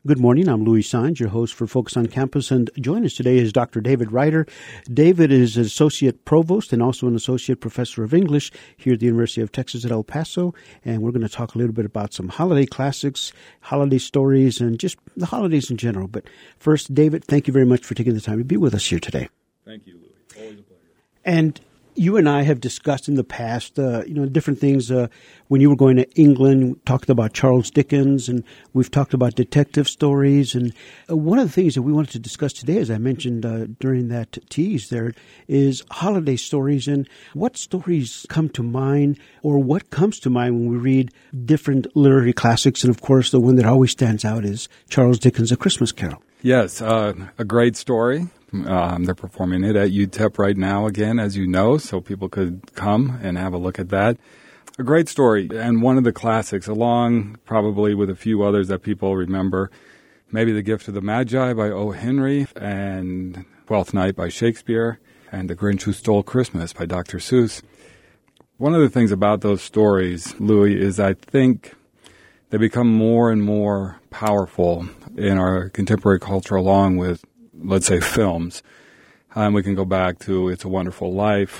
Good morning. I'm Louis Saenz, your host for Focus on Campus, and joining us today is Dr. David Ryder. David is an associate provost and also an associate professor of English here at the University of Texas at El Paso, and we're going to talk a little bit about some holiday classics, holiday stories, and just the holidays in general. But first, David, thank you very much for taking the time to be with us here today. Thank you, Louis. Always a pleasure. And you and I have discussed in the past, different things. When you were going to England, we talked about Charles Dickens, and we've talked about detective stories. And one of the things that we wanted to discuss today, as I mentioned during that tease there, is holiday stories and what stories come to mind or what comes to mind when we read different literary classics. And, of course, the one that always stands out is Charles Dickens' A Christmas Carol. Yes, a great story. They're performing it at UTEP right now again, as you know, so people could come and have a look at that. A great story, and one of the classics, along probably with a few others that people remember, maybe The Gift of the Magi by O. Henry, and Twelfth Night by Shakespeare, and The Grinch Who Stole Christmas by Dr. Seuss. One of the things about those stories, Louis, is I think they become more and more powerful in our contemporary culture along with, let's say, films. We can go back to It's a Wonderful Life.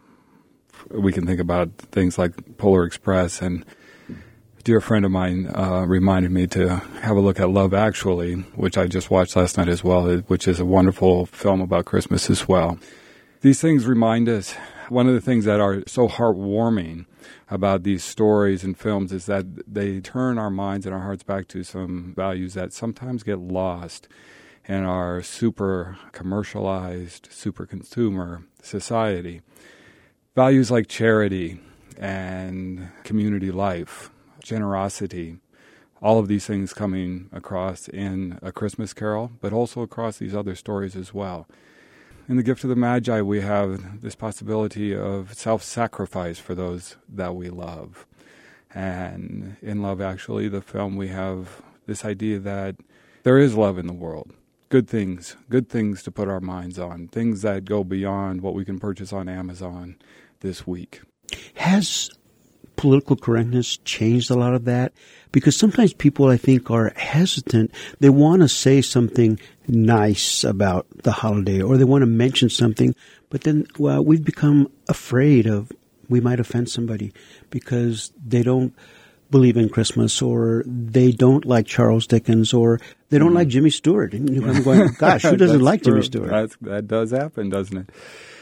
We can think about things like Polar Express. And a dear friend of mine reminded me to have a look at Love Actually, which I just watched last night as well, which is a wonderful film about Christmas as well. These things remind us, one of the things that are so heartwarming about these stories and films is that they turn our minds and our hearts back to some values that sometimes get lost in our super commercialized, super consumer society. Values like charity and community life, generosity, all of these things coming across in A Christmas Carol, but also across these other stories as well. In The Gift of the Magi, we have this possibility of self-sacrifice for those that we love. And in Love Actually, the film, we have this idea that there is love in the world. Good things to put our minds on, things that go beyond what we can purchase on Amazon this week. Has political correctness changed a lot of that? Because sometimes people, I think, are hesitant. They want to say something nice about the holiday, or they want to mention something, but then, we've become afraid of we might offend somebody because they don't believe in Christmas, or they don't like Charles Dickens, or they don't like Jimmy Stewart. And I'm going, gosh, who doesn't like Jimmy Stewart? That does happen, doesn't it?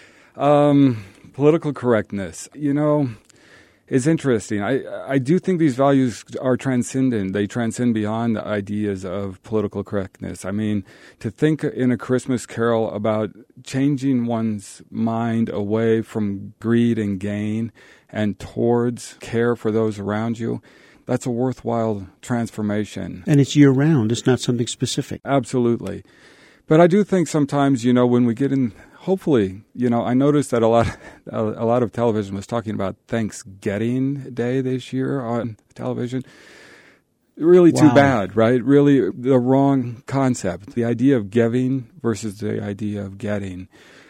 Political correctness, is interesting. I do think these values are transcendent. They transcend beyond the ideas of political correctness. I mean, to think in A Christmas Carol about changing one's mind away from greed and gain and towards care for those around you, that's a worthwhile transformation. And it's year-round. It's not something specific. Absolutely. But I do think sometimes, when we get in, hopefully, I noticed that a lot of television was talking about Thanksgiving Day this year on television. Really too bad, right? Really the wrong concept. The idea of giving versus the idea of getting.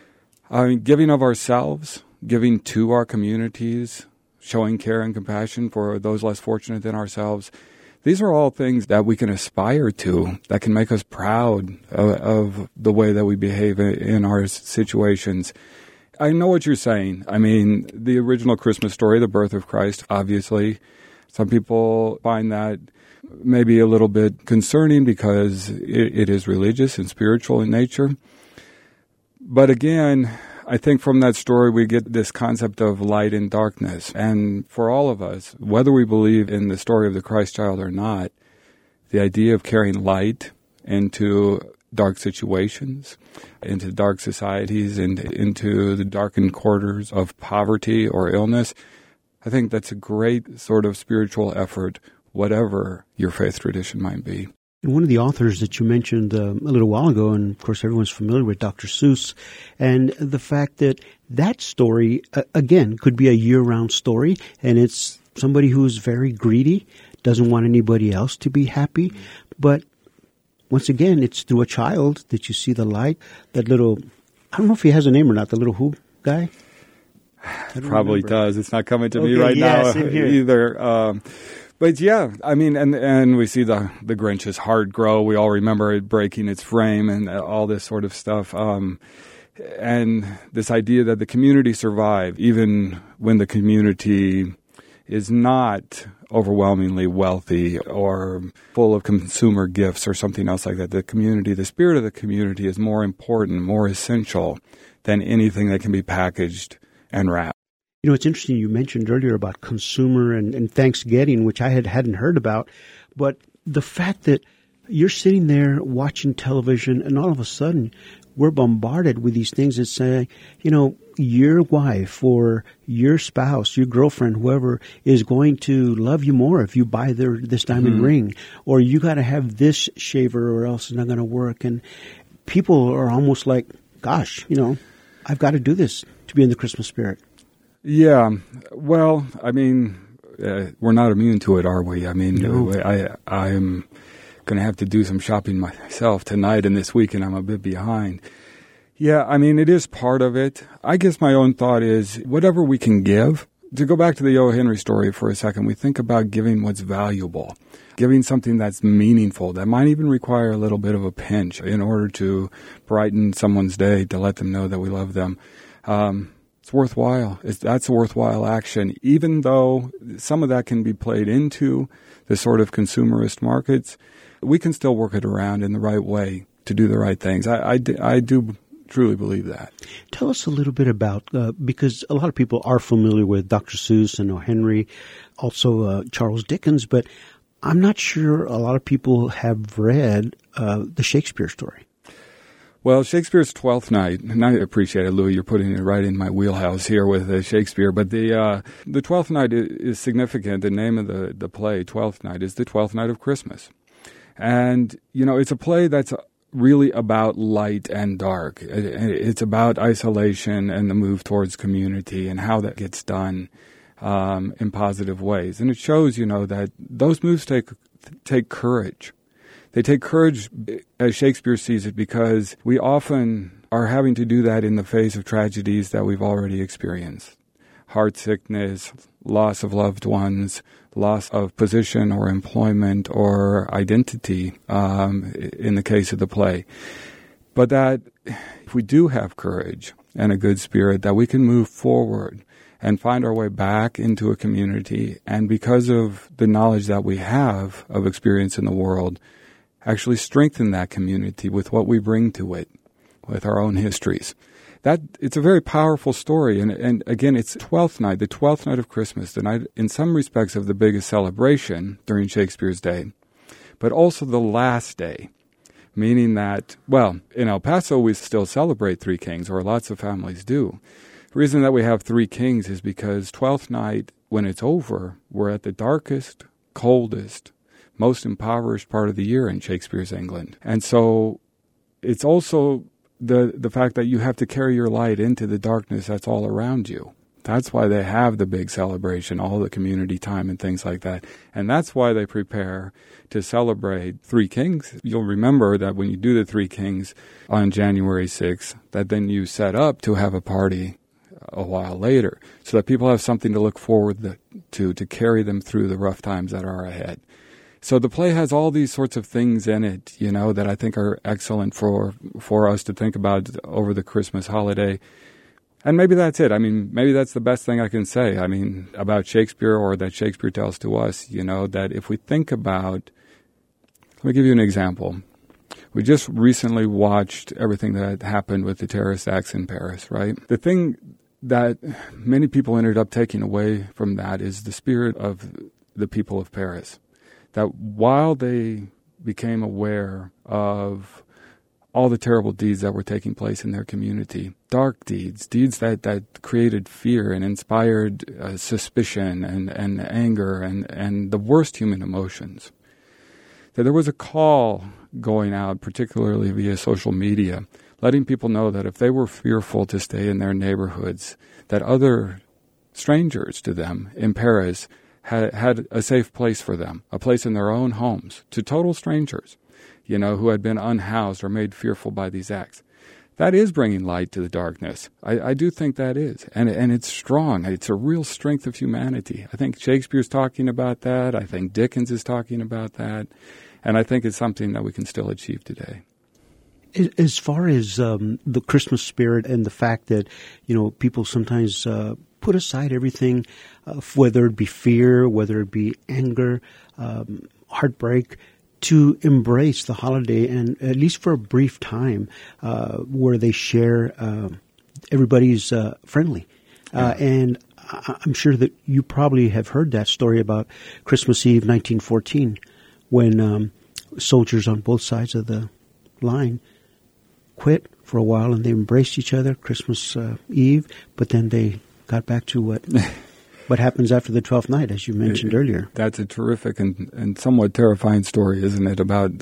I mean, giving of ourselves, giving to our communities, showing care and compassion for those less fortunate than ourselves. These are all things that we can aspire to, that can make us proud of the way that we behave in our situations. I know what you're saying. I mean, the original Christmas story, the birth of Christ, obviously, some people find that maybe a little bit concerning because it is religious and spiritual in nature. But again, I think from that story we get this concept of light and darkness. And for all of us, whether we believe in the story of the Christ child or not, the idea of carrying light into dark situations, into dark societies, and into the darkened quarters of poverty or illness, I think that's a great sort of spiritual effort, whatever your faith tradition might be. And one of the authors that you mentioned a little while ago, and of course everyone's familiar with, Dr. Seuss, and the fact that story, again, could be a year-round story, and it's somebody who's very greedy, doesn't want anybody else to be happy, but once again, it's through a child that you see the light, that little, I don't know if he has a name or not, the little who guy? Probably does. It's not coming to me right now either. But yeah, I mean, and we see the Grinch's heart grow. We all remember it breaking its frame and all this sort of stuff. And this idea that the community survive, even when the community is not overwhelmingly wealthy or full of consumer gifts or something else like that. The community, the spirit of the community is more important, more essential than anything that can be packaged and wrapped. You know, it's interesting you mentioned earlier about consumer and Thanksgiving, which I hadn't heard about, but the fact that you're sitting there watching television and all of a sudden we're bombarded with these things that say, you know, your wife or your spouse, your girlfriend, whoever is going to love you more if you buy this diamond ring, or you got to have this shaver or else it's not going to work. And people are almost like, gosh, you know, I've got to do this to be in the Christmas spirit. Yeah. Well, I mean, we're not immune to it, are we? I mean, no. I'm going to have to do some shopping myself tonight and this week, and I'm a bit behind. Yeah, I mean, it is part of it. I guess my own thought is whatever we can give. To go back to the O. Henry story for a second, we think about giving what's valuable, giving something that's meaningful, that might even require a little bit of a pinch in order to brighten someone's day, to let them know that we love them. It's worthwhile. That's a worthwhile action, even though some of that can be played into the sort of consumerist markets. We can still work it around in the right way to do the right things. I do truly believe that. Tell us a little bit about, because a lot of people are familiar with Dr. Seuss and O. Henry, also Charles Dickens, but I'm not sure a lot of people have read the Shakespeare story. Well, Shakespeare's Twelfth Night, and I appreciate it, Louis, you're putting it right in my wheelhouse here with Shakespeare, but the Twelfth Night is significant. The name of the play, Twelfth Night, is the 12th night of Christmas. And, you know, it's a play that's really about light and dark. It's about isolation and the move towards community and how that gets done in positive ways. And it shows, you know, that those moves take courage. They take courage, as Shakespeare sees it, because we often are having to do that in the face of tragedies that we've already experienced. Heart sickness, loss of loved ones, loss of position or employment or identity, in the case of the play. But that if we do have courage and a good spirit, that we can move forward and find our way back into a community, and because of the knowledge that we have of experience in the world, actually strengthen that community with what we bring to it, with our own histories. It's a very powerful story, and again, it's Twelfth Night, the 12th night of Christmas, the night, in some respects, of the biggest celebration during Shakespeare's day, but also the last day, meaning that, well, in El Paso, we still celebrate Three Kings, or lots of families do. The reason that we have Three Kings is because Twelfth Night, when it's over, we're at the darkest, coldest, most impoverished part of the year in Shakespeare's England. And so it's also the fact that you have to carry your light into the darkness that's all around you. That's why they have the big celebration, all the community time and things like that. And that's why they prepare to celebrate Three Kings. You'll remember that when you do the Three Kings on January 6th, that then you set up to have a party a while later, so that people have something to look forward to carry them through the rough times that are ahead. So the play has all these sorts of things in it, you know, that I think are excellent for us to think about over the Christmas holiday. And maybe that's it. I mean, maybe that's the best thing I can say, I mean, about Shakespeare, or that Shakespeare tells to us, you know, that if we think about, let me give you an example. We just recently watched everything that happened with the terrorist acts in Paris, right? The thing that many people ended up taking away from that is the spirit of the people of Paris. That while they became aware of all the terrible deeds that were taking place in their community, dark deeds that created fear and inspired suspicion and anger and the worst human emotions, that there was a call going out, particularly via social media, letting people know that if they were fearful to stay in their neighborhoods, that other strangers to them in Paris had a safe place for them, a place in their own homes, to total strangers, you know, who had been unhoused or made fearful by these acts. that is bringing light to the darkness. I do think that is. And it's strong. It's a real strength of humanity. I think Shakespeare's talking about that. I think Dickens is talking about that. And I think it's something that we can still achieve today. As far as the Christmas spirit and the fact that, people sometimes put aside everything, whether it be fear, whether it be anger, heartbreak, to embrace the holiday, and at least for a brief time, where they share, everybody's friendly. And I'm sure that you probably have heard that story about Christmas Eve 1914, when soldiers on both sides of the line quit for a while and they embraced each other Christmas Eve, but then they got back to what happens after the 12th night, as you mentioned earlier. That's a terrific and somewhat terrifying story, isn't it, about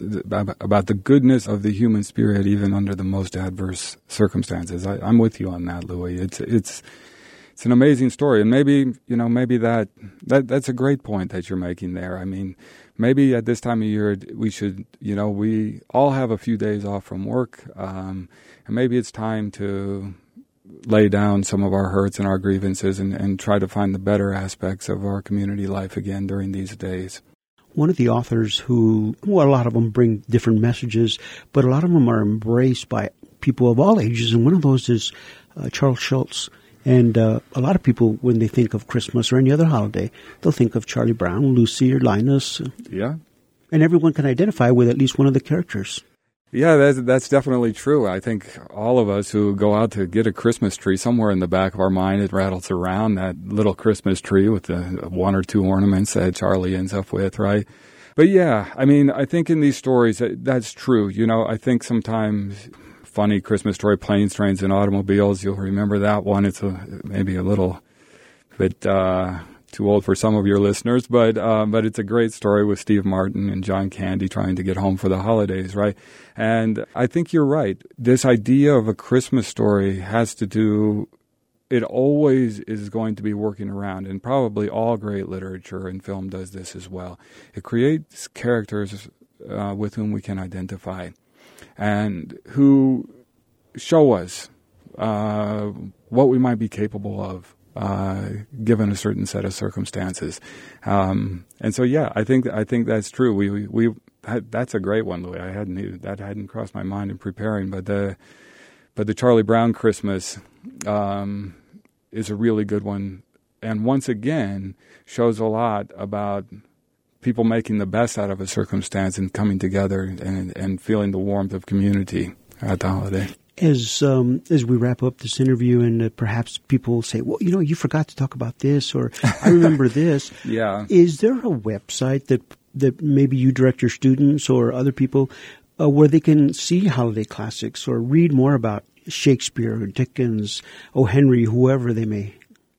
the goodness of the human spirit even under the most adverse circumstances. I'm with you on that, Louis. It's an amazing story, and maybe that's a great point that you're making there. I mean, maybe at this time of year we should, we all have a few days off from work, and maybe it's time to lay down some of our hurts and our grievances and try to find the better aspects of our community life again during these days. One of the authors a lot of them bring different messages, but a lot of them are embraced by people of all ages, and one of those is Charles Schulz. And a lot of people, when they think of Christmas or any other holiday, they'll think of Charlie Brown, Lucy, or Linus. Yeah. And everyone can identify with at least one of the characters. Yeah, that's definitely true. I think all of us who go out to get a Christmas tree, somewhere in the back of our mind it rattles around that little Christmas tree with the one or two ornaments that Charlie ends up with, right? But yeah, I mean, I think in these stories, that's true. I think sometimes funny Christmas story, Planes, Trains, and Automobiles, you'll remember that one. It's maybe a little bit too old for some of your listeners, but it's a great story with Steve Martin and John Candy trying to get home for the holidays, right? And I think you're right. This idea of a Christmas story it always is going to be working around, and probably all great literature and film does this as well. It creates characters with whom we can identify and who show us what we might be capable of given a certain set of circumstances. And so, yeah, I think that's true. That's a great one, Louis. That hadn't crossed my mind in preparing, but the Charlie Brown Christmas is a really good one, and once again shows a lot about people making the best out of a circumstance and coming together and feeling the warmth of community at the holiday. As we wrap up this interview, and perhaps people will say, well, you forgot to talk about this, or I remember this. Yeah. Is there a website that maybe you direct your students or other people where they can see holiday classics or read more about Shakespeare or Dickens, O. Henry, whoever they may?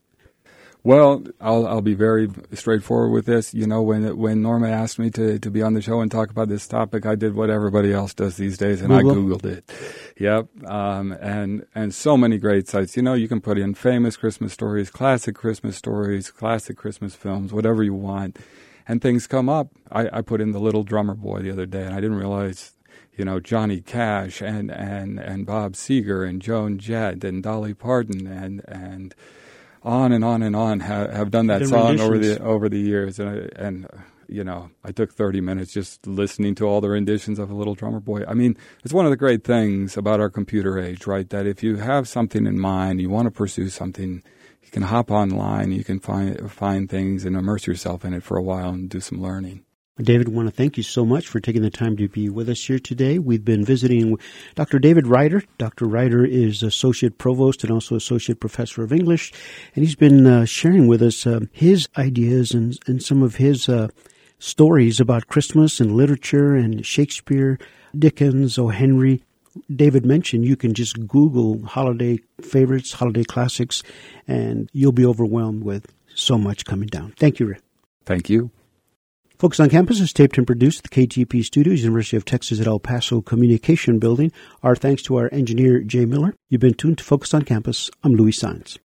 Well, I'll be very straightforward with this. When Norma asked me to be on the show and talk about this topic, I did what everybody else does these days, and Google. I Googled it. Yep. And so many great sites. You can put in famous Christmas stories, classic Christmas films, whatever you want, and things come up. I put in The Little Drummer Boy the other day, and I didn't realize, Johnny Cash and Bob Seger and Joan Jett and Dolly Parton and on and on and on have done that song over the years, and I took 30 minutes just listening to all the renditions of A Little Drummer Boy. I mean, it's one of the great things about our computer age, right? That if you have something in mind, you want to pursue something, you can hop online, you can find things and immerse yourself in it for a while and do some learning. David, I want to thank you so much for taking the time to be with us here today. We've been visiting Dr. David Ryder. Dr. Ryder is Associate Provost and also Associate Professor of English, and he's been sharing with us his ideas and some of his stories about Christmas and literature and Shakespeare, Dickens, O. Henry. David mentioned you can just Google holiday favorites, holiday classics, and you'll be overwhelmed with so much coming down. Thank you, Rick. Thank you. Focus on Campus is taped and produced at the KTP Studios, University of Texas at El Paso Communication Building. Our thanks to our engineer, Jay Miller. You've been tuned to Focus on Campus. I'm Louis Saenz.